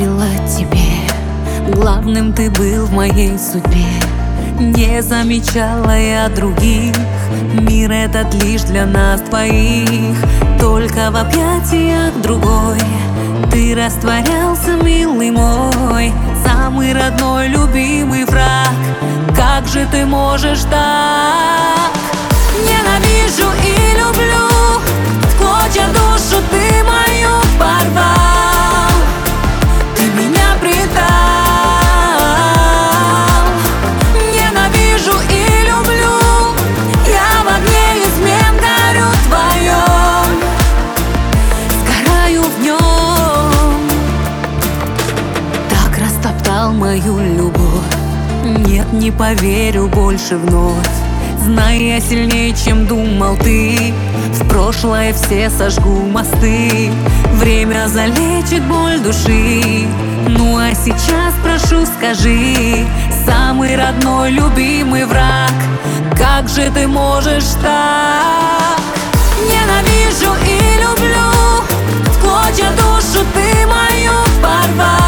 верила тебе, главным ты был в моей судьбе. Не замечала я других, мир этот лишь для нас двоих. Только в объятиях другой ты растворялся, милый мой, самый родной, любимый враг. Как же ты можешь так? Ненавижу и люблю, в клочья душу ты мою порвал. Ты меня предал. Ненавижу и люблю, я в огне измен горю твоем, сгораю в нем. Так растоптал мою любовь, нет, не поверю больше вновь. Знай, я сильнее, чем думал ты, в прошлое все сожгу мосты. Время залечит боль души. Ну а сейчас прошу, скажи, самый родной, любимый враг, как же ты можешь так? Ненавижу и люблю, в клочья душу ты мою порвал.